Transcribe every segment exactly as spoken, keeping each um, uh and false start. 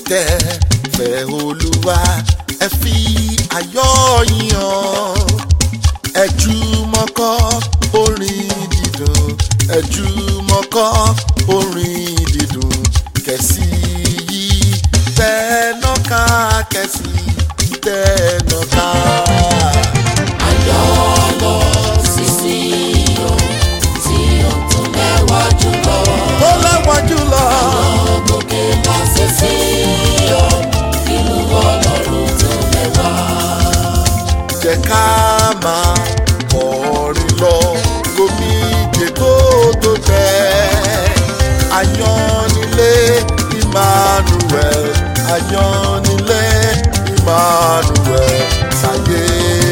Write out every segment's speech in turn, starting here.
kẹfẹ́ Olúwa ẹ fi ayọ̀ yìn hàn. Ẹ jùmọ̀ kọ orin dídùn, ẹ jùmọ̀ kọ orin dídùn, kẹ̀sì yìí tẹ̀nọ́ká, kẹ̀sì tẹ̀nọ́ká. Ayọ̀ lọ sí Síónì, Síónì tó lẹ́wà jùlọ. Tó lẹ́wà jùlọ. Ayọ̀ gòkè lọ sí Síónì, ìlú Ọlọ́run tó lẹ́wà. Jẹ́ ká máa kọrin lọ gómìnà tó tó tẹ̀. Ayọ̀nilé Emmanuel, Ayọ̀nilé Emmanuel, sáyé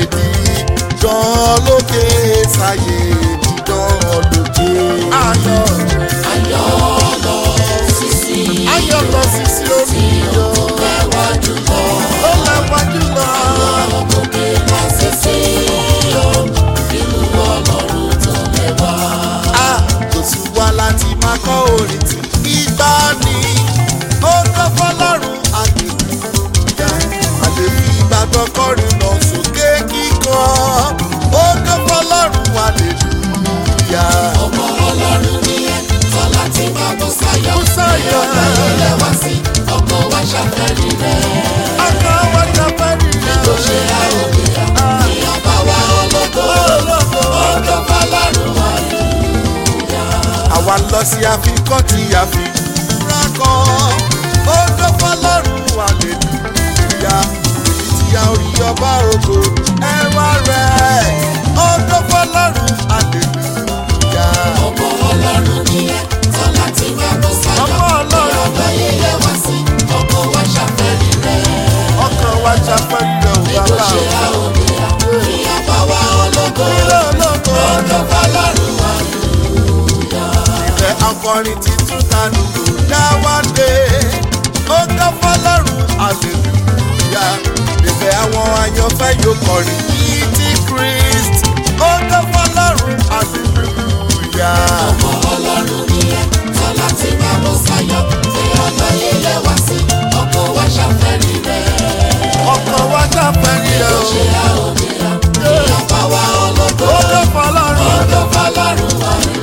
dídán lókè, sáyé dídán lókè. Ayọ̀ Ayọ̀ lọ sí Síónì, ayọ̀ lọ sí Síónì, Síónì tó lẹ́wà jùlọ. ó lẹ́wà jùlọ. Ayọ̀ gòkè lọ sí Síónì, ìlú Ọlọ́run tó lẹ́wà. A kò sí wá láti máa kọ́ orin tí ìgbà ni ó tọ́ fọlọ́run àgbègbè. Àlè fi ìgbàgbọ́ kọrin lọ sókè kíkọ́, ó tọ́ fọlọ́run hallelujah. Ọmọ Ọlọ́run ni ẹ́, tọ́lá tí máa bọ́ sáyọ̀. Bú sáyọ̀. Ọ̀pẹ ló lẹ́wà sí, ọkọ̀ wa ṣàfẹ́rí rẹ̀. Ọkọ̀ wa ṣàfẹ́rí rẹ̀. Tó ṣe àròlé à, ní ọba wa ológo. Ológo. Ọkọ̀ fọlọ́run hallelujah. Àwa lọ sí àfikọ́ tí a fi rà kọ́, ó tọ́ fọlọ́run hallelujah. Èyí tí a rí ọba ògo ẹwà rẹ̀, ó tọ́ fọlọ́run hallelujah. Ọmọ Ọlọ́run ni ẹ́, tọ́lá tí máa bọ́ sáyọ̀. Ọmọ Ọlọ́run. Ní ọba yìí lẹ́wà sí, ọkọ̀ wa ṣàfẹ́rí rẹ̀. Ọkàn wa ṣàfẹ́rí rẹ̀ ò Tó bàbá ṣe o. àròlé à, ní ọba wa ológo. Ilé ológo. Ọkọ̀ fọlọ́run hallelujah. Ìfẹ́ akọrin titun tanu kò dá wá dé, ó tọ́ fọlọ́run hallelujah. Ìfẹ́ àwọn àyànfẹ́ yóò kọrin yìí ti Christ, ó tọ́ fọlọ́run hallelujah. Ọmọ Ọlọ́run ni ẹ́, tọ́lá tí máa bọ́ sáyọ̀. Ní ọba yìí lẹ́wà sí, ọkọ̀ wa ṣàfẹ́rí rẹ̀. Ọkàn wa ṣàfẹ́rí rẹ̀ o. Ṣé àròlé à, ní ọba wa ológo. Ó tọ́ fọlọ́run. Ọkọ̀ fọlọ́run hallelujah.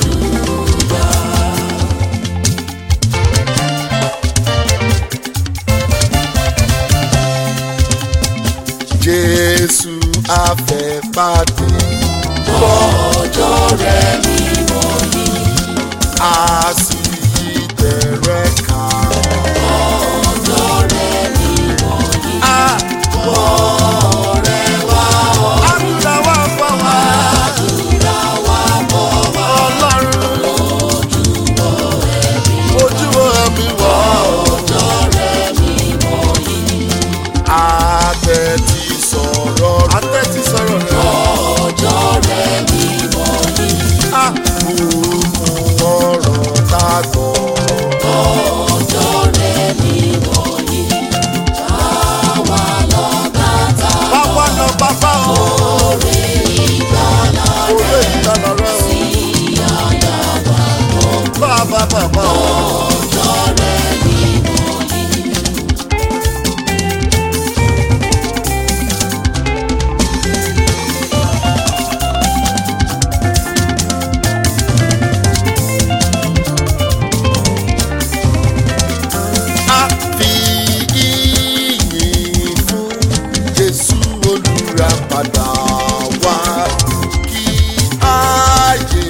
Jésù afẹ́pàdé, Ọjọ́ rẹ̀ ni mo yí. a sì yí tẹ̀rẹ̀ ká. Ọjọ́ rẹ̀ ni mo yí. Ah, Ọ̀rẹ́ wa ọ̀, àdúrà wa fọ́ wa. àdúrà wa bọ̀ wá. Ọlọ́run ojúbọ ẹbí wọ̀. Ọjọ́ rẹ̀ ni mo yí. Àtẹ̀tí sọ̀rọ̀ àtẹ̀tí sọ̀rọ̀ rẹ̀. Ọjọ́ rẹ̀ ni mo yí. Àkókò ọ̀rọ̀ tá a gbọ́. Ọjọ́ rẹ̀ ni mo yí. Àwa lọ bàtà Báwa lọ bàbá o. orí ìgbàlà Òwe ìdáná rẹ̀ o. sí àyà wa gbọ́. Bàbá bàbá o. Ọjọ́ rẹ̀ ni mo yí. A fi ìyìn fún Jésù olùràpadà wá, kí ayé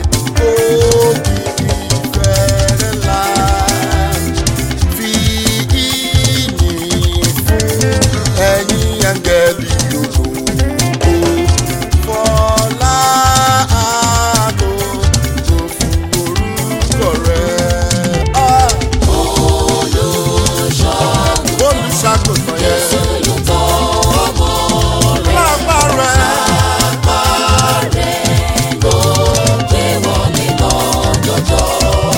òkìkí fẹ́rẹ̀ la. Fi ìyìn fún ẹ̀yin áńgẹ́lì ológo, fọlá àánú tó fún orúkọ rẹ̀. Ah! Olùṣàgùntàn yẹn. Olùtọ́ ọmọ rẹ̀. Lágbára ẹ̀. Apá rẹ̀ ló gbé wọlé lọ́jọ́jọ́.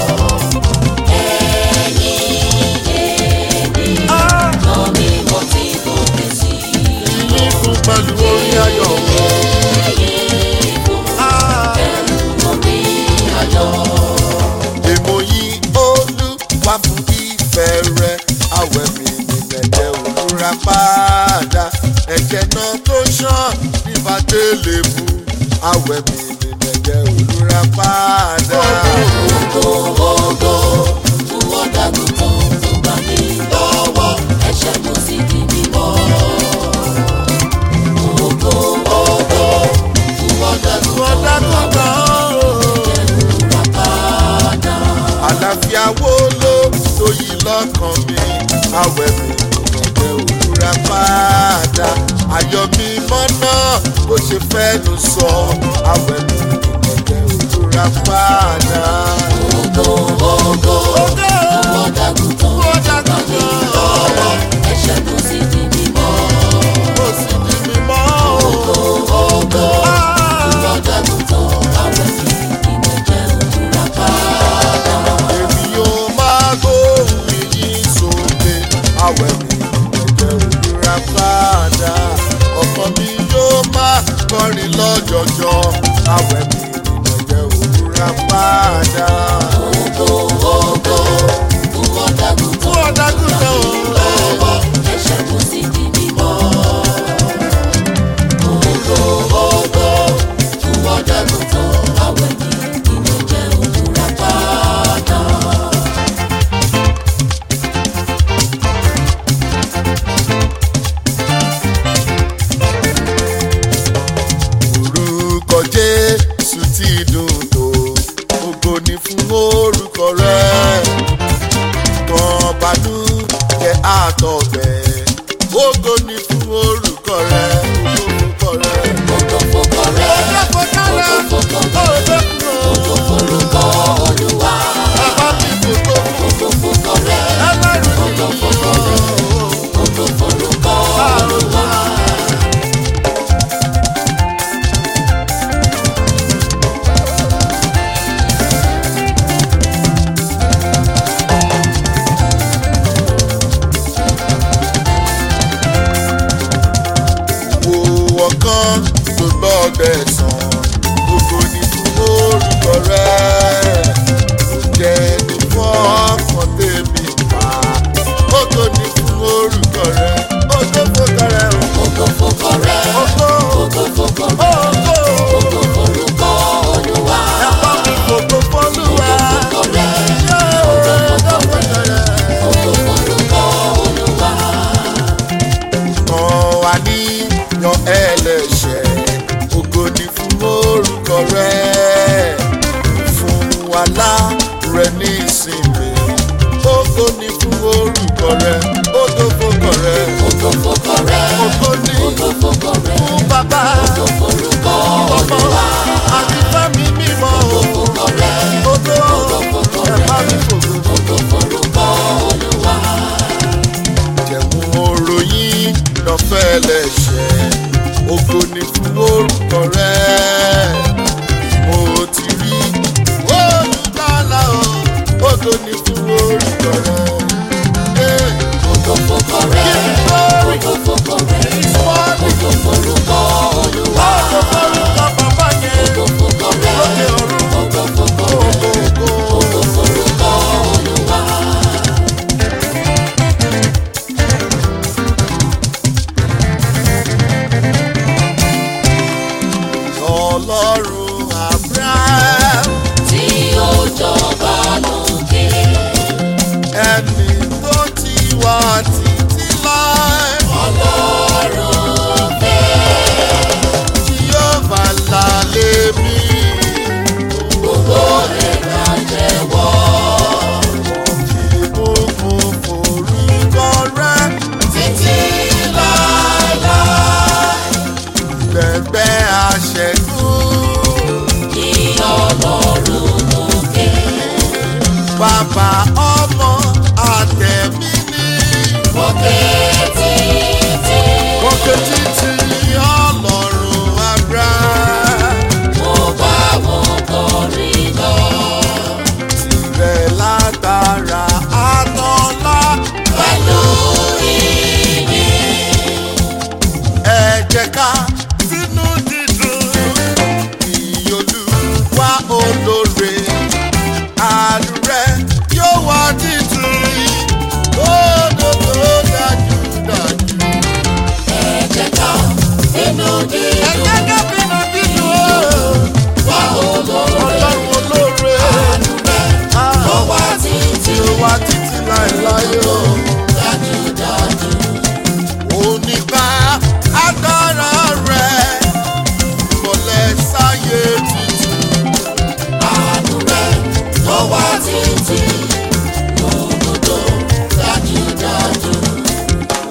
Ẹ̀yin ènìyàn lọ mímọ́ tí kò dé sí. Yìnyín fún pẹ̀lú orin ayọ̀. Ẹ̀yin fún pẹ̀lú omi ayọ̀. Èmo yìí Olúwa fún ìfẹ́ rẹ̀, àwẹ̀ mi olùrà padà ẹ̀jẹ̀ náà tó ṣàn nípa Gbélébù àwẹ̀ mi nínú ẹ̀jẹ̀ olùrà padà. Ògo ògo fún ọ̀dàgùtàn tó gbà mí lọ́wọ́ ẹ̀ṣẹ̀ mo sì di mímọ́. Ògo ògo fún ọ̀dàgùtàn tó gbà mí olùrà padà. Àlàáfíà wo ló lóyìn lọ́kàn mi àwẹ̀ mi nínú ẹ̀jẹ̀ olùrà padà. Ayọ̀ mi mọ́nà bó ṣe fẹ́nu sọ àwẹ̀ mi nínú ẹ̀jẹ̀ olùrà padà. Ògo ògo fún ọ̀dàgùtàn tó gbà mí lọ́wọ́ ẹ̀ṣẹ̀ mo sì di mímọ́. Mo sì di mímọ́. Ògo ògo fún ọ̀dàgùtàn àwẹ̀ mi nínú ẹ̀jẹ̀ olùrà padà. Èmi yóò máa gbóhùn ìyìn sókè àwẹ̀ mi nínú ẹ̀jẹ̀ olùrà padà. Ọkàn mi yóò máa kọrin lọ́jọ̀jọ̀ àwẹ̀ mi nínú ẹ̀jẹ̀ olùrà padà. Ògo ògo fún ọ̀dàgùtàn Fún ọ̀dàgùtàn o. lọ́wọ́ ẹ̀ṣẹ̀ mo sì di mímọ́. Ògo ògo fún ọ̀dàgùtàn àwẹ̀ mi nínú ẹ̀jẹ̀ olùrà padà. Orúkọ Jésù ti dùn tó, ògo ni fún orúkọ rẹ̀. Kan bànújẹ́ àtọ̀gbẹ́, ògo ni fún orúkọ rẹ̀, orúkọ rẹ̀. Ògo fògo rẹ̀, ògo fògo rẹ̀, ògo forúkọ Olúwa. Bàbá mi kò tó fún Ògo fògo rẹ̀, ẹlẹ́rìí ògo fògo rẹ̀, ògo forúkọ Olúwa. wo ọ̀kan tó gbọ́dẹ̀ sàn, ògo ni fún orúkọ rẹ̀. Kò jẹ́ ní fọ́ọ̀kan tèmi pa, ògo ni fún orúkọ rẹ̀, ògo fògo rẹ̀ o. Ògo fògo rẹ̀, Ògo, ògo fògo rẹ̀, ògo, ògo forúkọ Olúwa. ẹ bá mi fògo f'Olúwa. Ògo rẹ̀, Yé, ògo fògo rẹ̀. ògo forúkọ Olúwa. Kan wà níyan ẹlẹ́ṣẹ̀, ògo ni fún orúkọ rẹ̀. Fún wàhálà rẹ̀ ní ìsinmi, ògo ni fún orúkọ rẹ̀, ògo fògo rẹ̀. Ògo fògo rẹ̀, Ògo ni ògo fògo rẹ̀, fún bàbá, ògo forúkọ ọmọ Olúwa. àti fẹ́mi mímọ́. Ògo fògo rẹ̀, Ògo, ẹ bá mi fògo. ògo forúkọ Olúwa. Jẹ̀mú oròyìn lọ́fẹ́ lẹ́ṣẹ̀, ògo ni fún orúkọ rẹ̀. Mo ti rí olùgbàlà o, ògo ni fún orúkọ rẹ̀. Hey, Ògo fògo rẹ̀, give me glory, ògo fògo rẹ̀, it's worthy. ògo forúkọ Olúwa. Ògo forúkọ bàbá yẹn, Ògo fògo rẹ̀, lókè ọ̀run. ògo fògo rẹ̀, Ògo, ògo. ògo forúkọ Olúwa. Ọlọ́run Abraham, Tí ó jọba lókè.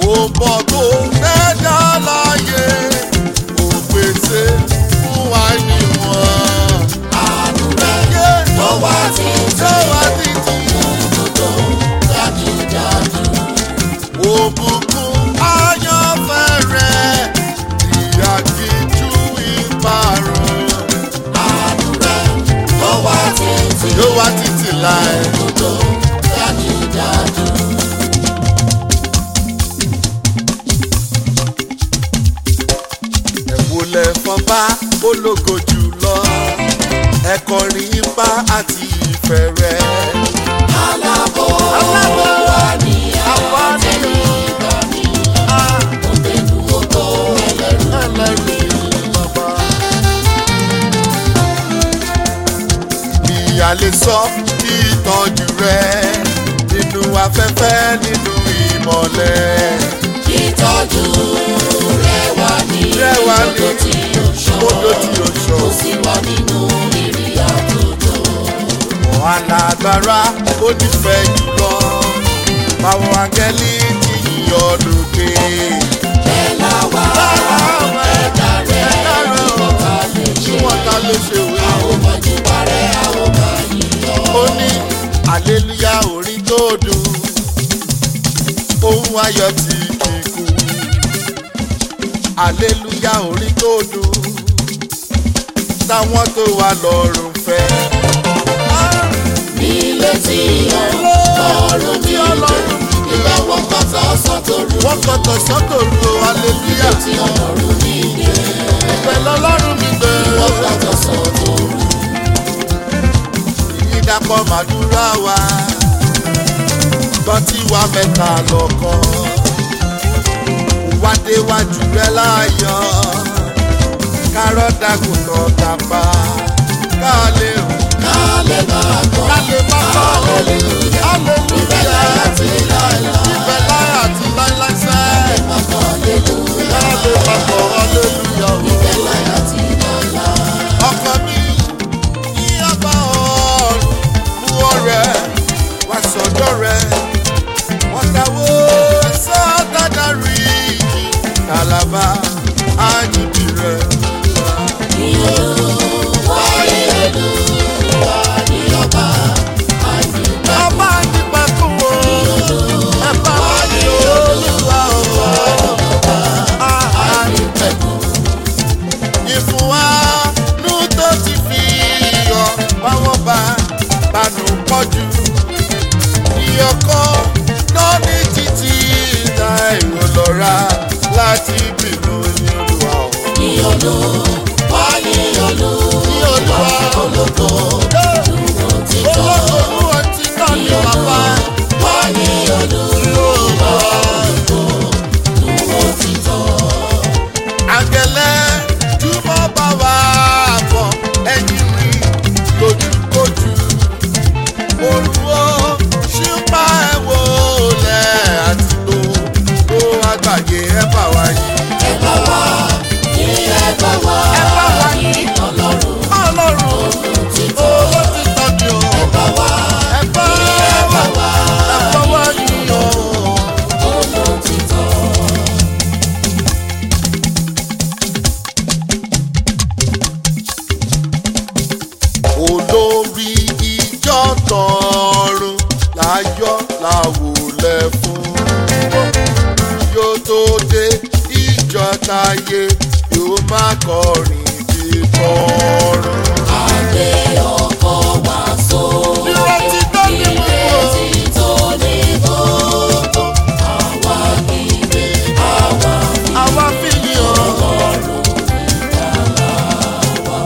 Òbọ̀ tó dẹ́dá láyé, òpèsè fún wa níwọ̀n. Àánú rẹ̀ ló wá títí, Tó wá títí. òdodo dájúdájú. Òbùkún àyànfẹ́ rẹ̀, ìyà kìjú ìparun. Àánú rẹ̀ ló wá títí, Yóò wá títí láé. òdodo dájúdájú. Ẹ̀wòlẹ̀ fọ́nbá ológo jùlọ, ẹ̀kọrin ipá àti ìfẹ́ rẹ̀. Alábò wa ní àwọn tẹ̀lé ìgbà mi. Ó gbẹ̀nu oko ẹlẹ́rù. Ẹlẹ́rìí bàbá. Bí a lè sọ bí ìtọ́jú rẹ̀ nínú afẹ́fẹ́ nínú ìmọ̀lẹ̀. Ìtọ́jú rẹ̀ wà ní Rẹ̀ wà ní odò tí ó ṣàn. odò tí ó ṣàn. Ó sì wà nínú ìrìn àjòjò. Alágbára ó nífẹ̀ẹ́ jùlọ, báwọn áńgẹ́lì ti yíyọ lókè. Bẹ́ẹ̀ la wà ẹ̀dá rẹ̀ ìwọ̀n ká lè ṣe. Wọ́n ta ló ṣe wé. Àwọn ọmọdé parẹ́ àwọn ọmọ yìí Ó ní àlélúyà orin tó dùn, ohun ayọ̀ tí kíkú. Àlélúyà orin tó dùn, táwọn tó wà lọ́rùn fẹ́. nílé tí ọlọ́run ní ọlọ́run. Ìgbà wọn kọ́ta ọ̀sán tó rú. Wọ́n kọ̀tọ̀ sọ́tò ru àlélúyà. Tí ọlọ́run ní ilé. Pẹ̀lú ọlọ́run mi Wọ́n bẹ̀rẹ̀. kọ́ta ọ̀sán tó rú. Ìdàpọ̀ màdúrà wa, gbọ́ tí wà mẹ́ta lọ́kàn. Wá déwájú rẹ̀ láàyọ̀, kárọ̀ dàgùntàn tàpá, ká lè rùn. Ká lè máa gbọ́. Ká lè má bọ̀. Hallelujah. Hallelujah. Ìbẹ̀lẹ̀ àti láìláì. Ìbẹ̀ láyà àti láíláí sẹ́. Máa gbọ́ hallelujah. Ká lè má bọ̀ hallelujah. Ìbẹ̀lẹ̀ àti láìláì. Ọkọ mi ní ọba ọ̀run mú ọrẹ wá sọ́dọ̀ rẹ̀. Wọ́n dáwó sọ́dọ̀dọ̀ rí kàlàbà ájìbì rẹ̀. Ní Olúwa, ní Olúwa, ní ọba àyíká. Ọba àjìbà kún o, ẹ bá wà ní Olúwa o. Àyíkẹ́kùn. Ìfún wa nú tó ti fi yọ báwọn bá bánú pọ̀jù. Ìyọkọ́ náà ní títí ìta èrò lọ́ra láti bínú ní Olúwa o. Ní Olúwa, ní Olúwa, ológo, dúró títọ́. Olóògùn ọtí náà ní bàbá. Wá ní Olúwa, ológo, dúró títọ́. Àgẹ̀lẹ̀ túbọ̀ bá wa bọ̀ ẹ̀yìn rí lójúkojú. Olùwọ́ ṣípa ẹ̀wò lẹ̀ àti tó tó àgbáyé ẹ̀ bá wa yìí. Ẹ bá wá, ní ẹ bá wá, ní Ọlọ́run, Ọlọ́run olùtítọ́. owó ti tọ́jú o. Ẹ bá wá, Ẹ bá ní ẹ bá wá, ẹ bá wá yìí o. olùtítọ́. Olórí ìjọ tọ̀run láyọ̀ láwùlẹ̀ fún wọn. Yóò tó dé ìjọ táyé yóò má kọrin bí tọ̀run. Adé ọkọ̀ wá sókè. Ìrètí tó ní gbogbo. Ìrètí tó ní gbogbo. Àwa kìíní, àwa Àwa fi yìn ọ́. Ọlọ́run ìgbàlà wa.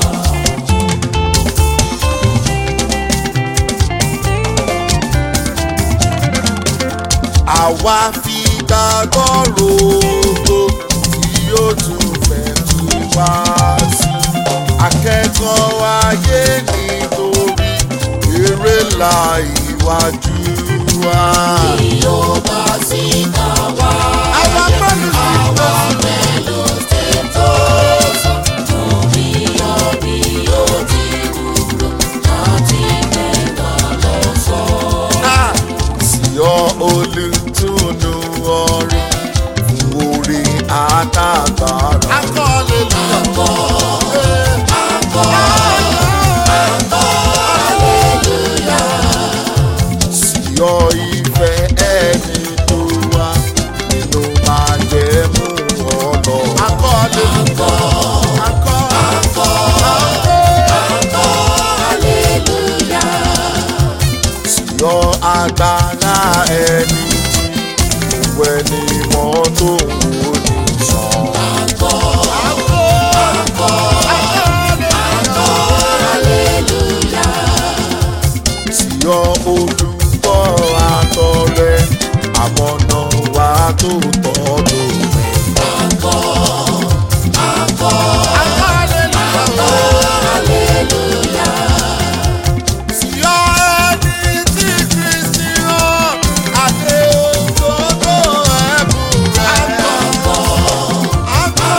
Àwa fi gbàgbọ́ rògbò tí yóò tún fẹ́ tú wá sí. Akẹ́kọ̀ọ́ ayé nítorí eré ńlá ìwájú wa. Tí yóò bá sí ká wá. Àwa pẹ̀lú sí Àwa pẹ̀lú ṣètò sọ. Torí ọbí yóò ti dúró láti gbẹ̀gbà lọ sọ. náà sí ọ olùtúnú ọrùn wẹ̀ ni mọ́ tó wò ní sàn. Àgọ́, àgọ́, àgọ́, hallelujah. Síyọ olùkọ́ àtọrẹ àmọ̀nà wa tó tọ́ lórí. Àgọ́, àgọ́, àgọ́, hallelujah. Síyọ ẹni tí Kristi rán àti òdodo ẹ̀bùn rẹ̀. Àgọ́, Àgọ́,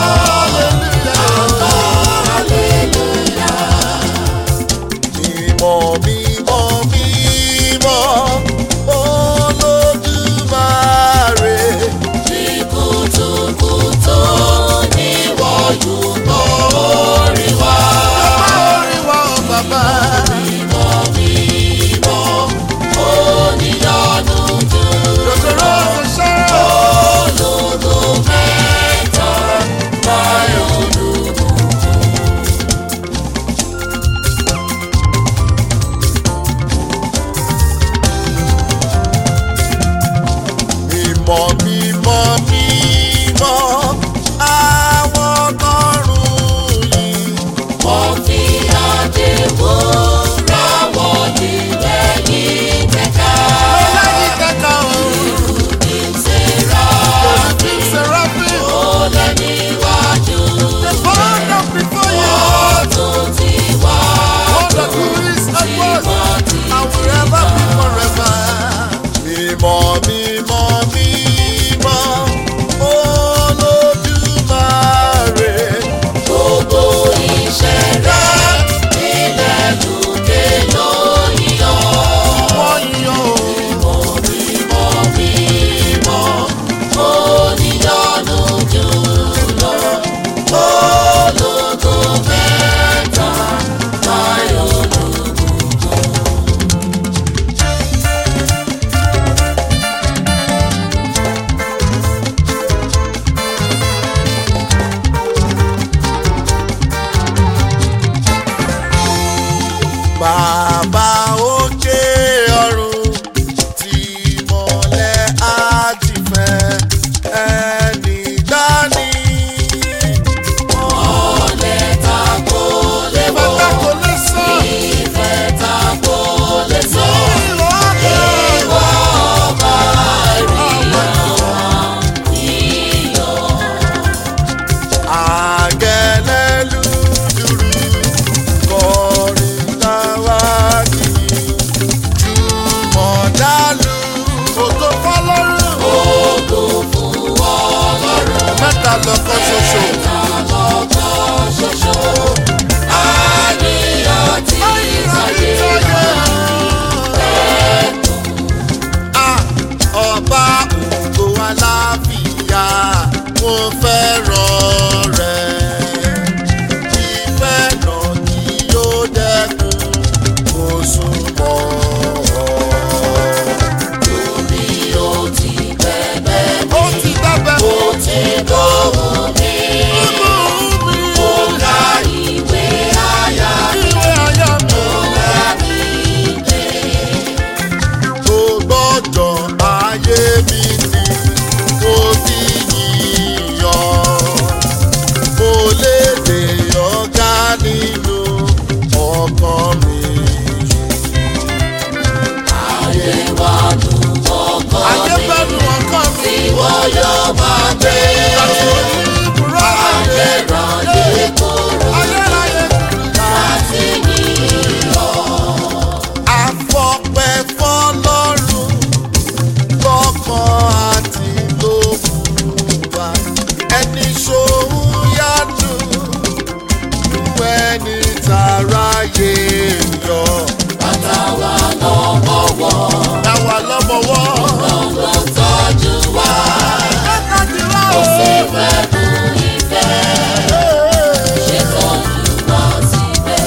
hallelujah. mímọ́ mímọ́ mímọ́ Olódùmarè. Ní kùtùkùtù ni wọ́n yúbọ orí wa. Orí wa ò bàbá. Mímọ́, mímọ́, oníyanu jù. Lọ́sọ̀rọ̀ ṣẹ́. Ológo mẹ́ta báyọ̀ lùkù. Mímọ́ mímọ́ mímọ́ àwọn ọlọ́run yìí. Wọ́n fi adé wúrà wọ́n nílẹ̀ yìí kẹ́kẹ́. Lẹ́yìn kẹta òru. Ní Séráfì, Seraphim. ó lé níwájú. The bond of before you. Wọ́n tún ti wá All that who is and was and will ever be forever. Mímọ́ mímọ́ mímọ́ Olódùmarè. gbogbo iṣẹ́ rẹ̀ nílẹ̀ lókè lóyọ̀. Wọ́n yàn ó. Mímọ́, mímọ́, oníyanu jùlọ. Ológo mẹ́ta báyọ̀ lùkù. Bàbá òkè ọ̀run tí mọ́lẹ̀ á ti fẹ́ ẹni dání. Ọ̀lẹ ta kò lè bọ́, Bàbá kò lè sọ. ìfẹ́ ta kò lè sọ. Ìwọ Ìwọ ọba ìrìnà ìyọ̀. àgẹ̀lẹ́lúdùrú kọrin táwádì jùmọ̀dálù ògo fọlọ́run. Ògo fún Ọlọ́run. Mẹ́ta lọ́kàn ṣoṣo. Mẹ́ta lọ́kàn ṣoṣo. Àníyàn tí sáyé Ah, ọba ògo aláfíà mo fẹ́ràn rẹ̀. Ìfẹ́ náà kí yóò dẹ́kun kó súnmọ́ ọ. lórí ó ti bẹ̀bẹ̀ mi. Ó ti dábẹ́ Ó ti gbóhùn mi. Ó ka ìwé àyà mi. ìwé ayá mi. Ó dá mi lé. Tó gbọ́dọ̀ ayé mi ni mo fi yíyan. Mo lè dè ọ̀gá nínú ọkàn mi. Ayé wa nù ọkọ Ayé mi. bẹ̀rù ọkàn mi. Tí wọ́n yóò máa gbé. Àti oníbùrọ̀ ayé. Ayérayé kúrò Ayérayé kúrò. láti yíyọ. Àfọpẹ́ fọlọ́run lọ́kàn àti lókùnwà. Ẹni ṣòun yánu nú ẹni tàráyé yọ. Bàtà wa lọ́wọ́wọ́. Dáwà lọ́mọwọ́. Lọ́lọ́ tọ́jú wa. Ó sì fẹ́ bu ìfẹ́. Ṣètọ́jú wa síbẹ̀.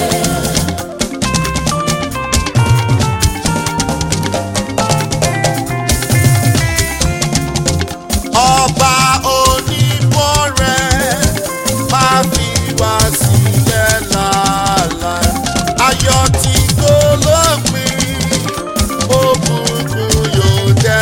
Ọba onímọ̀ rẹ̀ máa fi wá sílẹ̀ láàlàá. Ayọ̀ tí kò lópin, òkùnkùn yóò jẹ́.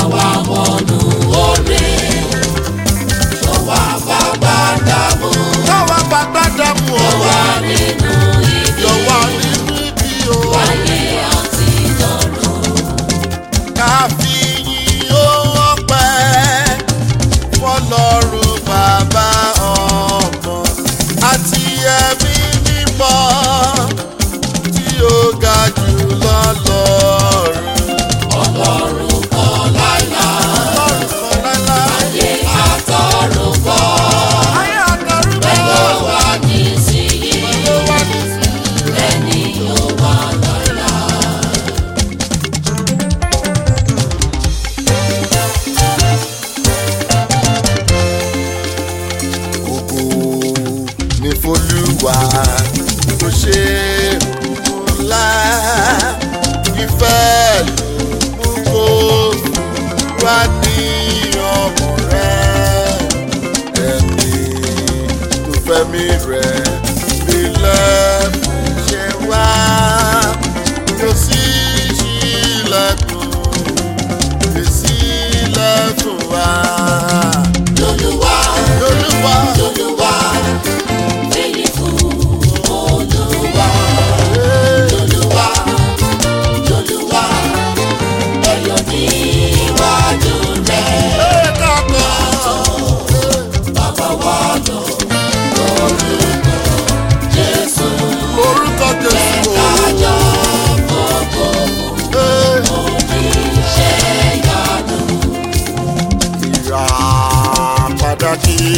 wá wọnú oore. Ṣọwá bàbá dàmú. Ṣọwá bàbá dàmú o. Ṣọwá nínú ibi. Ṣọwá nínú ibi o. Wáyé àti lọ́run. Ká fi yìn ó ọpẹ́ fọ́lọ́run bàbá ọmọ àti ẹ̀mí mímọ́ tí ó ga jù lọ lọ́run. Ọlọ́run kan láíláí. Ọlọ́run kan láíláí. Ayé àtọ̀run kọ́. Ayé àtọ̀run kọ́. Bẹ́ẹ̀ ló wà nísìnyí. Ló wà nísìnyí. Bẹ́ẹ̀ ni yóò wà láíláí. Ògo ni f'Olúwa tó ṣe ńlá. Ìfẹ́ ló mú kó wá ní ọmọ rẹ̀. Ẹni tó fẹ́mi rẹ̀ nílẹ̀ fún ṣe wá. Yóò sì ṣílẹ̀kùn, yóò ṣílẹ̀kùn wá. Lolúwa, Lolúwa, Lolúwa, fìyìn fún Olúwa. eh, Lolúwa, Lolúwa, ẹ yọ̀ níwájú rẹ̀. eh, káàkó. Bàbá wa lọ lórúkọ Jésù. Orúkọ Jésù o. Kájọ gbogbo Eh, oníṣẹ́ ìyanu. ìràpadà kì í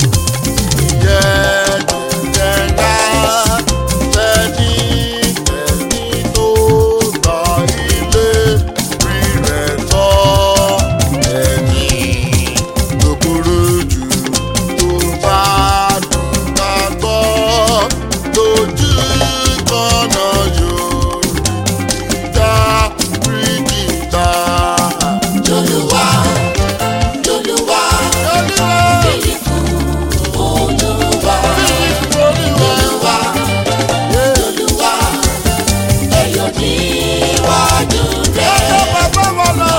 jẹ́ jẹ́ńdá lẹ́ni lẹ́ni tó gba ilé rí rẹ̀ lọ. Ẹni tó burú jù tó bá gbàgbọ́ lójú kọ́nà yóò dá rí kìtà. Lolúwa, Lolúwa, fìyìn fún Olúwa. Lolúwa, Lolúwa, ẹ yọ̀ níwájú rẹ̀. Bàbá wa lọ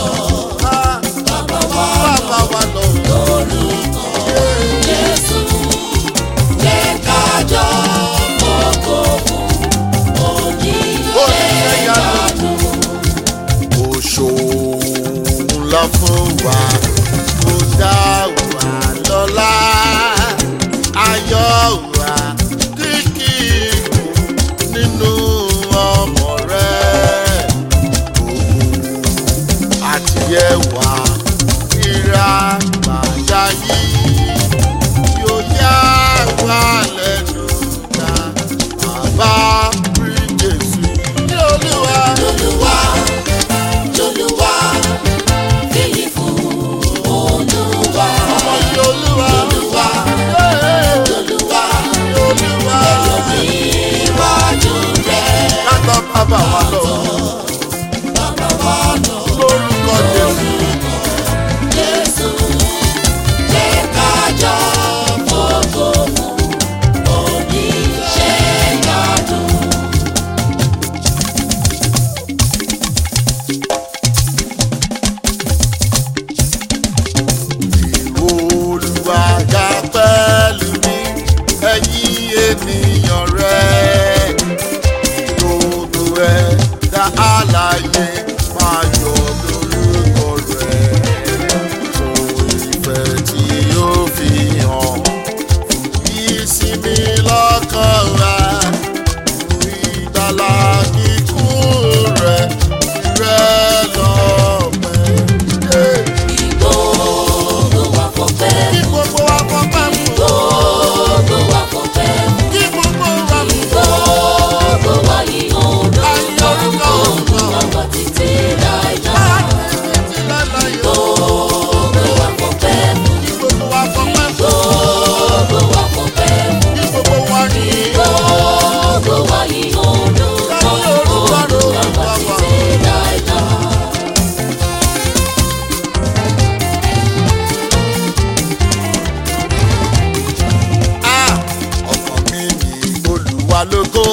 lórúkọ Jésù. Jẹ́ kájọ gbogbo oníṣẹ́ ìyanu. Oṣó ńlá fún wa, kò dá wa lọ́lá. Ayọ̀ wa kíkì nínú ọmọ rẹ̀. Ògùn àti ẹwà ìra gbàdá yìí yóò yá wa lẹ́nu ká. Bàbá rí Jésù ní Olúwa. Lolúwa, Lolúwa, fìyìn fún Olúwa. Ọmọ sí Olúwa. Lolúwa, Eh, Lolúwa, Olúwa. ẹ yọ̀ níwájú rẹ̀. Látọ̀ bàbá wa lọ. Bàbá wa lọ Lórúkọ Jésù. Jésù. Jẹ́ kájọ gbogbo oníṣẹ́ ìyanu. Olúwa ga pẹ̀lú mi, ẹ̀yin ènìyàn rẹ̀. Gbogbo ẹ̀dá alààyè máa yọ̀ lórúkọ rẹ̀. Fún ìfẹ́ tí ó fi hàn, fún ìsinmi lọ́kàn wa. Fún ìgbàlà kíkún rẹ̀, rẹ̀ lọ́pẹ́. Yeah. Gbogbo wa fọpẹ́ Kí fún. gbogbo wa fọpẹ́ fún. Gbogbo wa fọpẹ́ fún. Kí gbogbo wa fún. Gbogbo wa yìn orúkọ Ayé orúkọ Olúwa. Olúwa wa títí láéláé. Títí láéláé o. Gbogbo wa fọpẹ́ fún. Kí gbogbo wa fọpẹ́ fún. Gbogbo wa fọpẹ́ fún. Kí gbogbo wa yìn. Gbogbo wa yìn orúkọ Ayé orúkọ Olúwa wa Olúwa. títí láéláé. Ah, ọkàn mi yìn Olúwa lógo.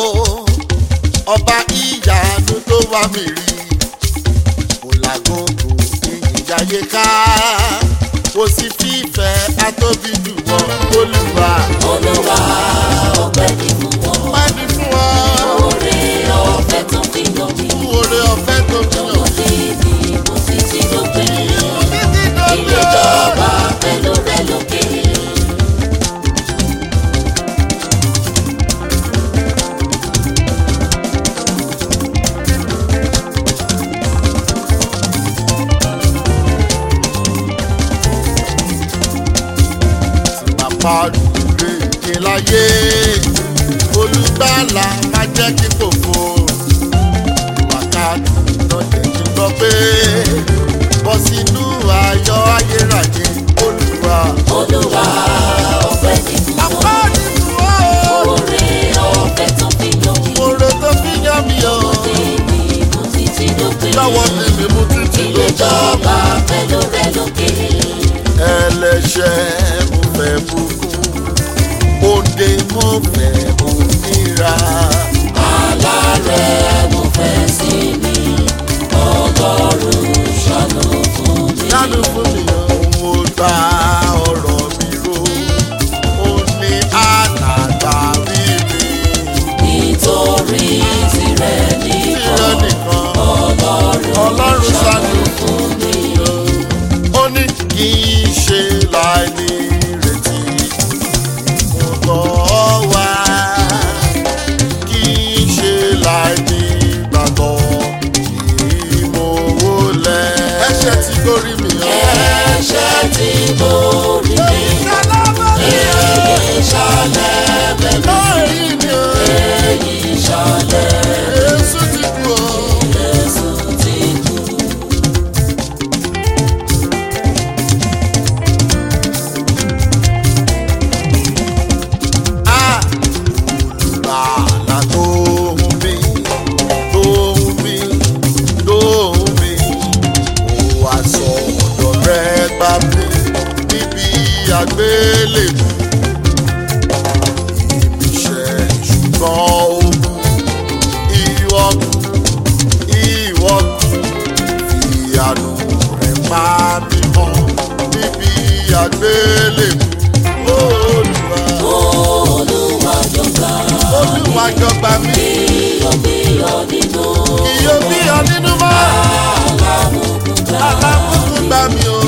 Ọba ìyanu tó wá mi rí. Mo làgógó ìyìn jayé ká kò sí fífẹ́ atóbi jù wọ́n Olúwa. Olúwa ọpẹ́ ni fún wọn. Ọpẹ́ ni fún wọn. Oore ọ̀fẹ́ tó fi yàn mí. Fún oore ọ̀fẹ́ tó fi yàn mí. Ọmọdé mi mo títí dópin. Títí dópin. Ilé ìjọba pẹ̀lú rẹ lókè. Pàdùrè ní láyé Olùgbàlà má jẹ́ kí fòfò wákàtí náà tẹ̀sí lọ pé bọ́ sínú ayọ̀ ayérayé Olúwa. Olúwa ọpẹ́ ni fún wọn. Ọpẹ́ ni fún wọn. Oore ọ̀fẹ́ tó fi yàn mí. Oore tó fi yàn mí o. Ọmọdé mi mo títí dópin. Lọ́wọ́ tèmi mú títí Ilé ìjọba pẹ̀lú rẹ lókè. Ẹlẹ́ṣẹ̀ mo fẹ́ bùkún òde mo fẹ́ òmìnira. Alárẹ̀ mo fẹ́ sí mi, Ọlọ́run ṣàánú fún mi. Ṣàánú fún mi òun ò gba ọ̀rọ̀ mi ró ó ní àlàgbà rí mi. Nítorí tìrẹ Tìrẹ nìkan, nìkan Ọlọ́run ṣàánú fún mi. ó ní kì í ṣe láì ní ìrètí mo tọ́ wá kì í ṣe láì ní ìgbàgbọ́ kì í mo wólẹ̀. Ẹ̀ṣẹ̀ tí gorí mi ọ́. Ẹ̀ṣẹ̀ tí mo rí mi, èyí ṣálẹ̀ bẹ̀mí, Èyí ni o. èyí ṣálẹ̀ Jésù ti kú o. Jésù ti kú. Ah! Olùgbàlà tó hùn mí, tó hùn mí, tó hùn mí. Ó wá sọ ọ̀dọ̀ rẹ̀ gbà mí níbi àgbélébùú. Èmi ṣẹ̀ ṣùgbọ́n ó kú. Ìwọ kú, ìwọ kú. Ìyanu rẹ̀ pa mí mọ́ níbi àgbélébùú. Olúwa. Olúwa jọba, Olúwa jọba mi. bíyọ̀ bíyọ̀ nínú. Iyọ̀ bí ọ nínú mọ́. Alábùkún gbà mí o.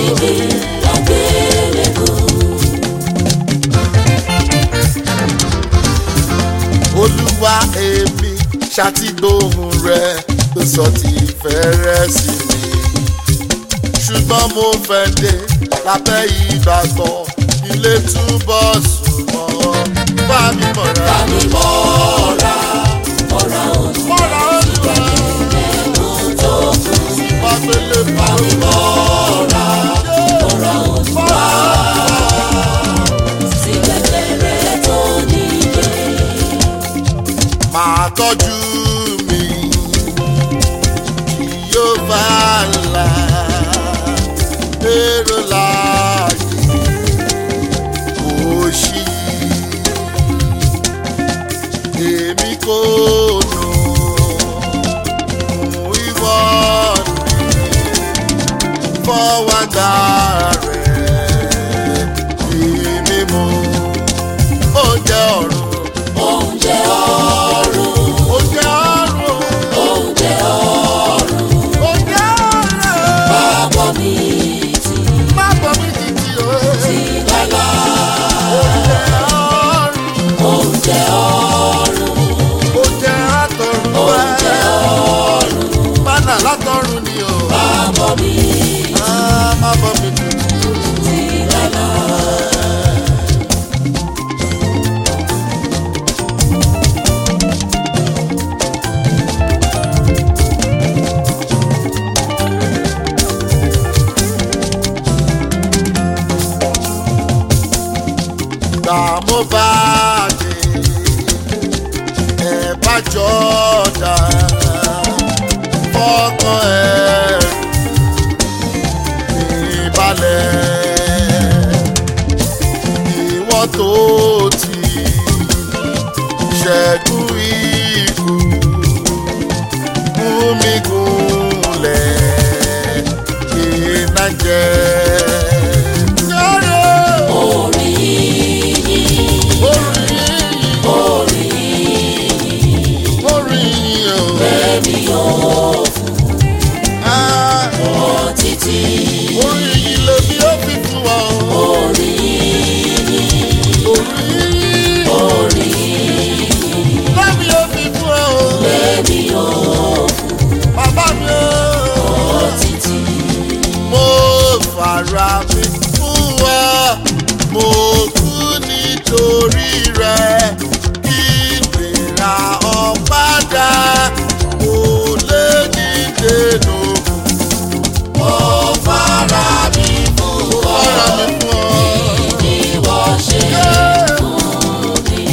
Olúwa èmi ṣàtìgbóhùn rẹ tó sọ ti fẹ́rẹ̀ sí mi. Ṣùgbọ́n mo fẹ́ dé lábẹ́ ìgbàgbọ́ ilé túbọ̀ súnmọ́. Bá mi mọ̀ra. Bá mi mọ́ra, mọ́ra Olúwa, Mọ̀ra Olúwa. ẹ̀mú tó kù. Wá gbélé Bá mi mọ́ra, mọ́ra Olúwa, sí gbẹ̀gbẹ̀rẹ̀ tó níye. máa tọ́jú mi kí yóò bá là èrò láàyè òṣì èmi kò nù fún ìwọ ni fọwọ́dà rẹ̀ bí mímú oúnjẹ ọ̀run. Oúnjẹ ọ̀run, Oúnjẹ ọ̀run. oúnjẹ ọ̀run, Oúnjẹ ọ̀run. bàbá mi ti Má bọ̀ mí títí o. ti láyà. Oúnjẹ ọ̀run. Oúnjẹ ọ̀run, Oúnjẹ àtọ̀run wá. oúnjẹ ọ̀run, Mánà látọ̀run ni o. bàbá mi Ah, má bọ̀ mí títí o. ti láyà. Gbà mo bá dé, ẹ bá jọ̀dá, fọkàn ẹrù ìbalẹ̀. Ìwọ tó ti ṣẹ́gun ikú, mú mi gúnlẹ̀, iná là ń jẹ. Orí yìí, orí yìí, Orí yìí o. èmi yóò fún Ah, ọ títí. orí yìí lèmi ó fi fún ọ. Orí yìí, Orí yìí orí yìí, lèmi ó fi fún ọ. èmi yóò Bàbá mi o. fún ọ títí. Mo fara mi fún ọ. Mo kú nítorí rẹ. Ìgbéra ọ̀padà kò lè ní dènà. Mo fara mi fún ọ, Fara mi fún ọ. bí wọ́n ṣe Yeah. fún mi.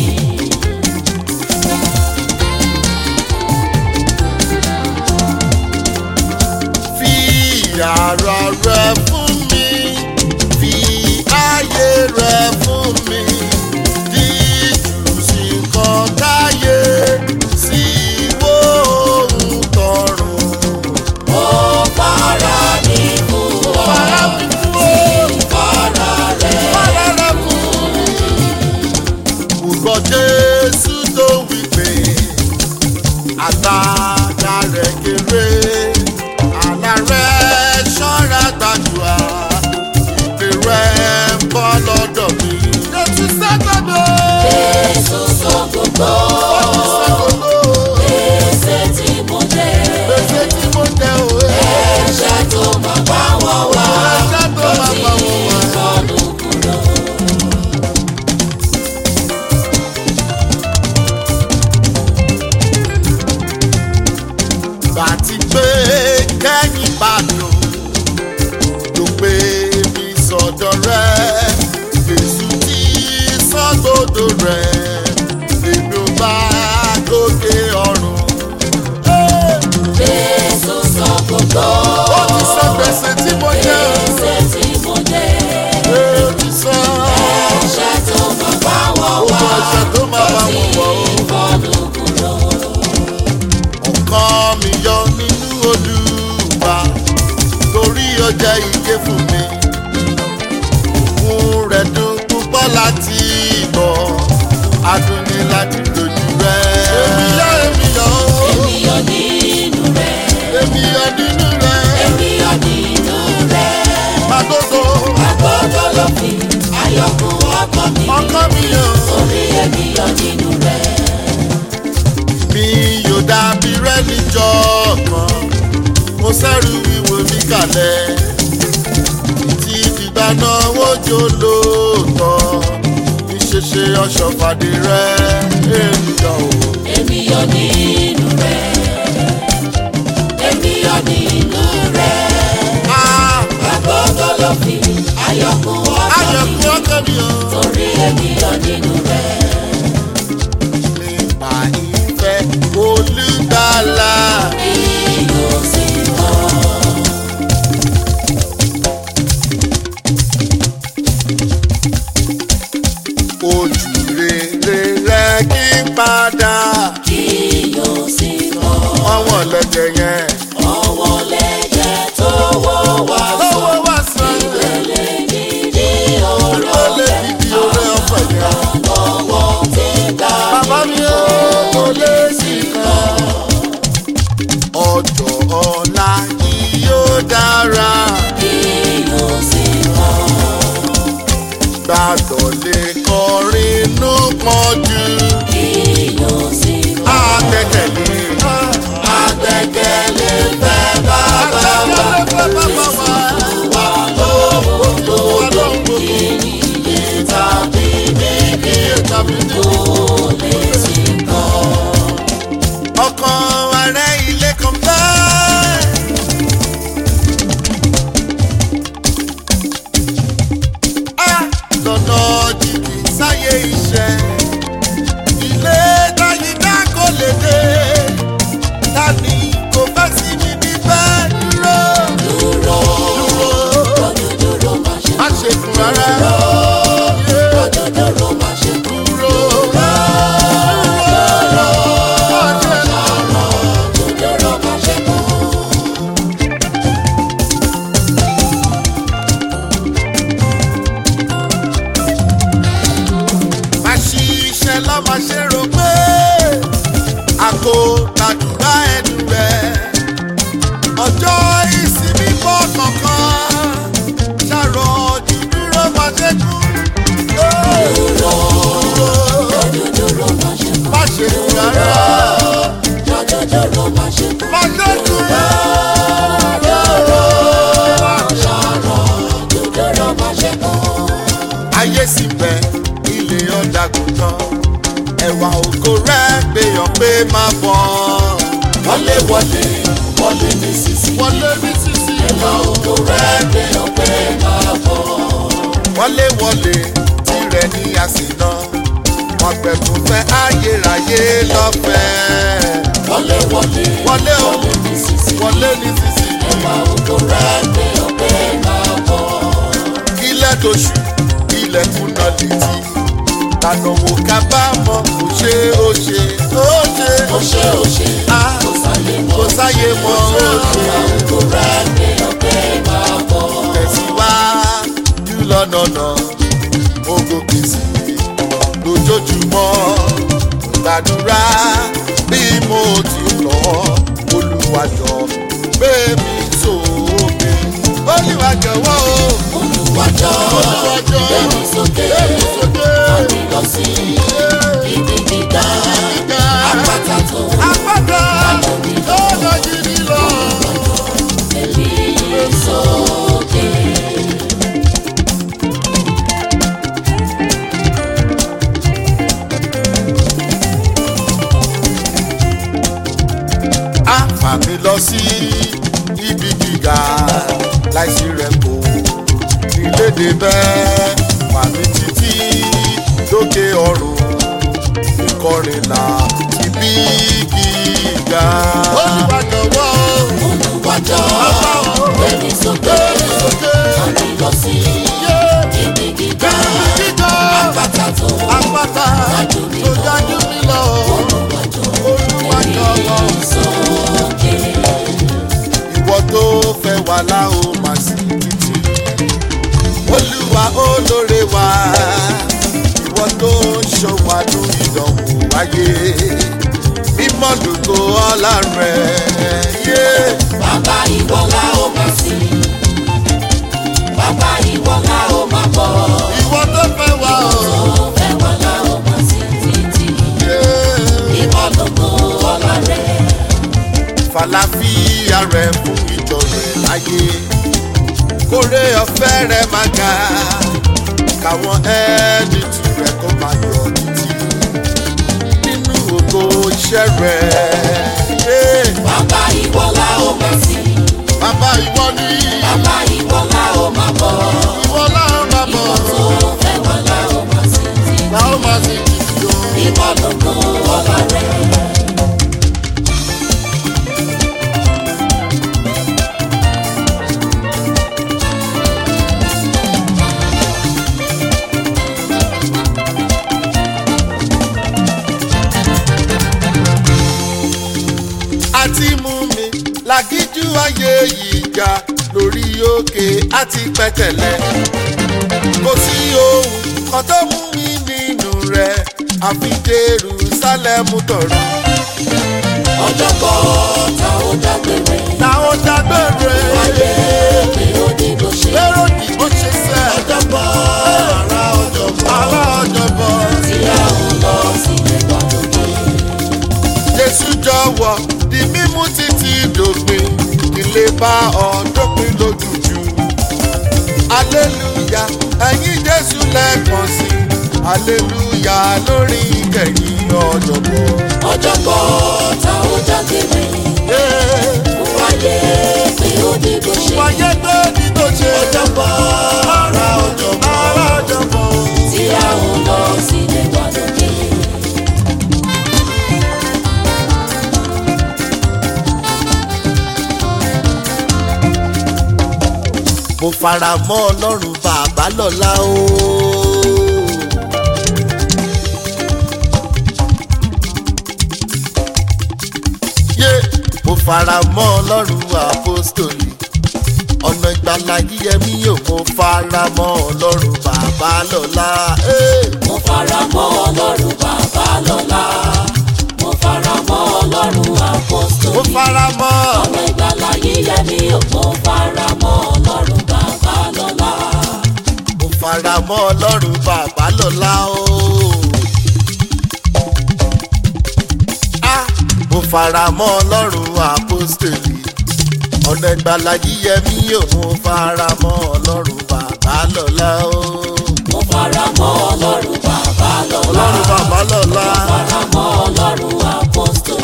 Fi ara rẹ fún mi, fi ayé rẹ fún mi, díjú sí nǹkan táyé, sí wo ohun tọ̀run. Mo fara mi fún ọ, Fara mi fún ọ, fara rẹ̀ fara rẹ fún mi. Gbogbo Jésù tó wí pé àgbàdá rẹ̀ kéré, àlá rẹ̀ ṣọ́ra gbàdúrà, ìpè rẹ̀ ń bọ́ lọ́dọ̀ mi. Jésù sẹ́gbẹ̀dọ̀. Jésù sọ gbogbo Jésù sẹ́gbẹ̀dọ̀. gbèsè tí mo jẹ, Gbèsè tí mo jẹ òwe. ẹ̀ṣẹ̀ tó máa bá wọn wá, Ẹ̀ṣẹ̀ tó máa bá wọn wá. ìkọlù kúrò. Bàtí pé kẹ́yìn bá mi ò ló pé mi sọ̀dọ̀ rẹ̀. Jésù tí sọ́gbọ́dọ̀ rẹ̀ èmi ò bá gòkè ọ̀run. Jésù sọ gbogbo Ó ti sọ gbèsè tí mo jẹ o. gbèsè tí mo jẹ, Ó ti sọ ẹ̀ṣẹ̀ tó máa bá wọn gbogbo wá, ẹ̀ṣẹ̀ tó máa bá wọn wọ̀ o. ìkọlù kúrò. Ọkàn mi yọ nínú Olúwa torí ó jẹ́ ike fún mi. Òun rẹ̀ dùn púpọ̀ láti gbọ́, adùn ní láti lójú rẹ̀. Èmi yọ èmi yọ o. Èmi yọ̀ nínú rẹ̀, Èmi yọ nínú rẹ̀. èmi yọ̀ nínú rẹ̀. Màdógó Àgbọ̀dọ̀ ló fi ayọ̀kún ọkọ mi, ọkàn mi yọ. orí èmi yọ̀ nínú rẹ̀. Mi yóò dàbí rẹ̀ níjọ́ kan, mo sẹ́rù wíwo mi kalẹ̀. Tí ìgbà náà wójó lóòótọ́, ìṣeṣe ọ̀ṣọ́fàdé rẹ̀ ènìyàn o. Èmi yọ̀ nínú rẹ̀, èmi yọ̀ nínú rẹ̀. Ah, Àgbọ̀dọ̀ ló fi ayọ̀kún ọkọ mi, ayọ̀kún ọkàn mi o. orí èmi yọ̀ nínú rẹ̀. Nípa ìfẹ́ olùgbàlà. Bí yóò sì mọ̀, Ojú rere rẹ̀ kí n padà. bí yóò sì mọ̀, Ọwọ́ lẹ́jẹ̀ yẹn. ọwọ́ lẹ́jẹ̀ tó wọ́ wá sọ. Lọ́wọ́ wá sàn. Ìwẹ̀lẹ̀ dídí ọ̀rọ̀ Ó lè dìdí orí ọ̀fẹ́ yẹn. lọ́wọ́ tí gbà Bàbá mi ò kò lè sí kan. Ọjọ́ ọ̀la yìí yóò dára. bí yóò sì mọ̀. Gbàgbọ́ lè kọrin inú pọ́njú. Bí yóò sì mọ̀. Àgbẹ̀kẹ̀lé. Àgbẹ̀kẹ̀lé fẹ́ bàbá wa. Bàbá wa. Wà lóhùn gbogbo Ìyè tàbí níbi tàbí ní. kò lè sí kan. Ọkàn ààrẹ ilé kan bẹ́ẹ̀. Ah, lọ́nà jìbì sáyé iṣẹ́. Ilé dáyidá kò lè dé. Tani kò fẹ́ sí mi níbẹ̀ dúró. Dúró, Dúró. lọ́dún dúró má ṣe Má ṣe kùn rárá. Yeah. lọ́dún dúró má ṣe kúrò. Dúró. Dúró má ṣe kúrò. máa bọ̀. wọlé wọlé wọlé nísinsìnyí. wọlé nísinsìnyí. ẹ̀wà ògo rẹ̀ dé ọpẹ́ máa bọ̀. wọlé wọlé tirẹ̀ ní àsìná. wọ́n gbẹ̀gùn fẹ́ ayérayé lọ́fẹ̀ẹ́. wọlé wọlé wọlé o wọlé nísinsìnyí. wọlé nísinsìnyí. ẹ̀wà ògo rẹ̀ dé ọpẹ́ máa bọ̀. ilẹ̀ tó ṣù ilẹ̀ kùnà létí. lànà wò kábàámọ̀ kò ṣe ó ṣe ó ṣe. ó ṣe ó ṣe Ah, kò sáyé mọ́. kò sáyé mọ́ ó ṣe. ẹ̀wà ògo rẹ̀ dé ọpẹ́ máa bọ̀. tẹ̀síwájú lọ́nà ògo kìsì lójoojúmọ́ gbàdúrà bí mo ti lọ olùwàjọ gbé mi sókè olùwàjọwọ́ o olùwàjọ olùwàjọ gbé mi sókè. gbé mi sókè àmì lọ sí ibi gíga. gíga àpáta tó àpáta tó lọ́jú nílọ. èmi sókè. á fà mí lọ sí ibi gíga láìsí rẹ̀ kò nílédè bẹ́ẹ̀ fà mí títí lókè ọ̀run ìkọrìnlá ibi gíga. olùwàjọwọ́ olùwàjọ gbé mi sókè. àmì lọ sí ibi gíga. àpáta tó àpáta dájú mi tó lọ. dájú mi lọ. olùwàjọ olùwàjọwọ́ èmi sókè. ìwọ tó fẹ́ wà láò máa sì títí. olúwa olóore wa ìwọ tó ṣọwádùn ìdánwò ayé mímọ́ lógo ọlá rẹ̀ yé. bàbá ìwọ la ó máa sìn. bàbá ìwọ la ó máa bọ̀. ìwọ tó fẹ́ wà ó tó fẹ́ wà la ó máa sìn títí. yé. ìwọ lógo ọlá rẹ̀. fàlàfíà rẹ̀ fún ìjọ rẹ̀ láyé kórè ọ̀fẹ́ rẹ̀ máa ga káwọn ẹni tirẹ̀ kó máa yọ títí nínú ògo iṣẹ́ rẹ̀. Yeah. bàbá ìwọ la ó máa sìn. Bàbá ìwọ ni bàbá ìwọ la ó máa bọ̀. ìwọ láwọn máa bọ̀ tó fẹ́ wà la ó máa sìn títí. láwọn máa sì kìkì o. ìwọ lógo ọlá rẹ̀. Àti mú mi làgíjú ayé yìí ga lórí òkè àti pẹ̀tẹ̀lẹ̀. Kò sí ohun kan tó mú mi nínú rẹ̀ àfi Jerúsálẹ́mù tọ̀run. ọjọ́ kan tá ó dágbére. Làwọn dágbére ayé pé ó ní bó ṣe. lérò ní bó ṣe sẹ́. ọjọ́ kan ará ọjọ́ kan. Ará ọ̀jọ̀bọ̀ tí a ń lọ sílé gbàdúgbò. Jésù jọ̀wọ́ di mímú títí dòpin ilé bá ọ dópin lójújú. Aleluya ẹ̀yin Jésù lẹ́ẹ̀kan sí aleluya lórí ìkẹyìn ọ̀jọ̀bọ̀. ọjọ́ kan tá ó dágbére. fún ayé pé ó ní bó ṣe. Wáyé gbé ní tó ṣe. ọjọ́ kan ará ọjọ́ kan. Ará ọ̀jọ̀bọ̀. tí a ń lọ sílé gbàdúgbò. Mo fara mọ́ Ọlọ́run bàbá lọ́la o. Yé mo fara mọ́ Ọlọ́run àpọ́stólì ọ̀nà ìgbàlà yíyẹmí yóò mo fara mọ́ Ọlọ́run bàbá lọ́la. mo fara mọ́ Ọlọ́run bàbá lọ́la. mo fara mọ́ Ọlọ́run Mo apọ́sítélì. fara mọ́ ọ̀nà ìgbàlà yíyẹ mi ò. mo fara mọ́ Ọlọ́run bàbá lọ́la. mo fara mọ́ Ọlọ́run bàbá lọ́la o. Ah, mo fara mọ́ Ọlọ́run àpọ́stélì ọ̀nà ìgbàlà yíyẹmí yóò mo fara mọ́ Ọlọ́run bàbá lọ́la o. mo fara mọ́ Ọlọ́run bàbá lọ́la. Ọlọ́run bàbá lọ́la. mo fara mọ́ Ọlọ́run apọ́sítélì.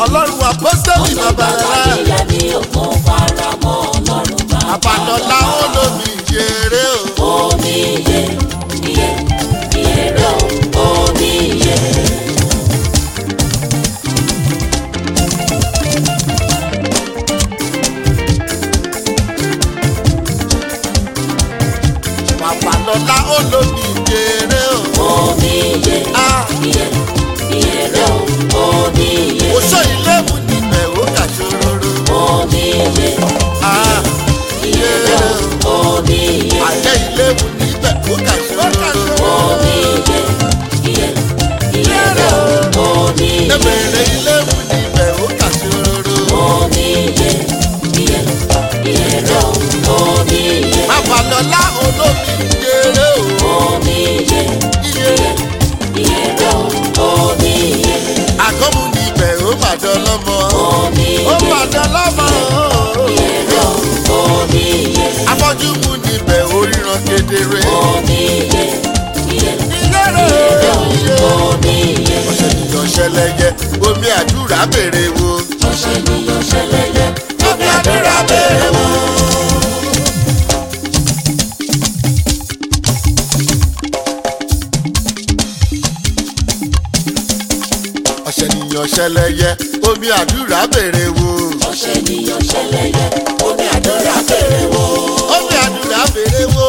apọ́sítẹ́lì babalá. ìyá mi ò kún fara mọ́ ọlọ́run bá. Àbàdànlá olómi ìyèrè o. Omi iye, iye, iye rẹ̀ o, omi iye. Àbàdànlá olómi ìyèrè o. Omi iye, iye, iye rẹ̀ o, omi iye. Oṣó ilé mu níbẹ̀ ó kà ṣòroro. Omi iye, iye rẹ̀ o, omi iye. Àjẹ́ ilé mu níbẹ̀ ó kà ṣòroro. Omi iye, iye, iye rẹ̀ o, omi iye. Ẹ̀bẹ̀rẹ̀ ilé mu níbẹ̀ ó kà ṣòroro. Omi iye, iye, iye rẹ̀ o, omi iye. Àbàdànlá olómi ìyèrè o. Omi iye, Iye iye rẹ̀ o, omi iye. àgọ́mù níbẹ̀ ó bàdàn lọ́mọ. Omi Ó iye, bàdàn lọ́mọ. iye rẹ̀ o, omi iye. Afọ́jú mu níbẹ̀ ó ríran kedere. Omi iye, iye, Ìyèrè o. omi iye. Ọ̀sẹ̀ nìyàn ṣẹlẹ̀yẹ omi àdúrà béèrè wo. Ọ̀sẹ̀ nìyàn ṣẹlẹ̀yẹ, Omi àdúrà béèrè wo. Ọ̀sẹ̀ nìyàn ṣẹlẹ̀yẹ omi àdúrà béèrè wo. ọ̀sẹ̀ nìyàn ṣẹlẹ̀yẹ, omi àdúrà bèrè wò. Omi àdúrà béèrè wo.